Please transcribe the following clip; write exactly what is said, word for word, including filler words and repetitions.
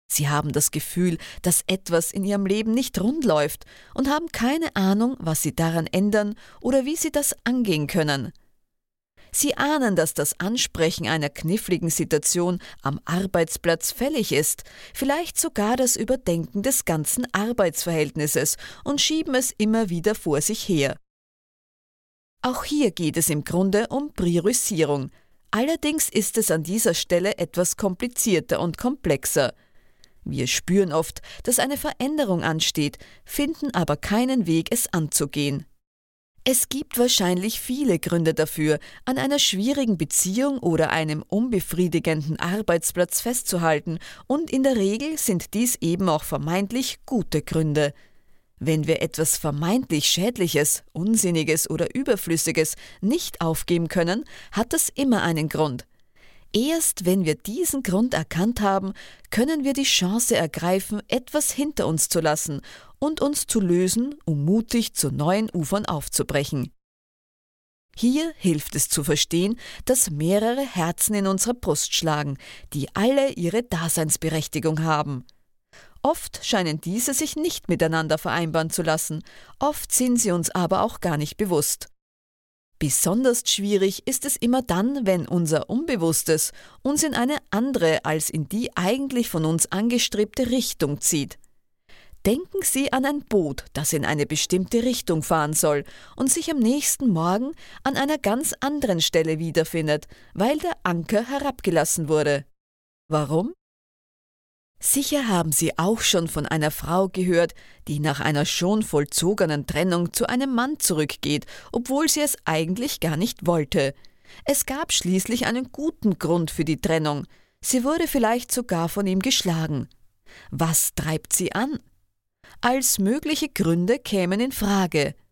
Sie haben das Gefühl, dass etwas in ihrem Leben nicht rund läuft und haben keine Ahnung, was sie daran ändern oder wie sie das angehen können. Sie ahnen, dass das Ansprechen einer kniffligen Situation am Arbeitsplatz fällig ist, vielleicht sogar das Überdenken des ganzen Arbeitsverhältnisses und schieben es immer wieder vor sich her. Auch hier geht es im Grunde um Priorisierung. Allerdings ist es an dieser Stelle etwas komplizierter und komplexer. Wir spüren oft, dass eine Veränderung ansteht, finden aber keinen Weg, es anzugehen. Es gibt wahrscheinlich viele Gründe dafür, an einer schwierigen Beziehung oder einem unbefriedigenden Arbeitsplatz festzuhalten, und in der Regel sind dies eben auch vermeintlich gute Gründe. Wenn wir etwas vermeintlich Schädliches, Unsinniges oder Überflüssiges nicht aufgeben können, hat das immer einen Grund. Erst wenn wir diesen Grund erkannt haben, können wir die Chance ergreifen, etwas hinter uns zu lassen und uns zu lösen, um mutig zu neuen Ufern aufzubrechen. Hier hilft es zu verstehen, dass mehrere Herzen in unserer Brust schlagen, die alle ihre Daseinsberechtigung haben. Oft scheinen diese sich nicht miteinander vereinbaren zu lassen, oft sind sie uns aber auch gar nicht bewusst. Besonders schwierig ist es immer dann, wenn unser Unbewusstes uns in eine andere als in die eigentlich von uns angestrebte Richtung zieht. Denken Sie an ein Boot, das in eine bestimmte Richtung fahren soll und sich am nächsten Morgen an einer ganz anderen Stelle wiederfindet, weil der Anker herabgelassen wurde. Warum? Sicher haben Sie auch schon von einer Frau gehört, die nach einer schon vollzogenen Trennung zu einem Mann zurückgeht, obwohl sie es eigentlich gar nicht wollte. Es gab schließlich einen guten Grund für die Trennung. Sie wurde vielleicht sogar von ihm geschlagen. Was treibt sie an? Als mögliche Gründe kämen in Frage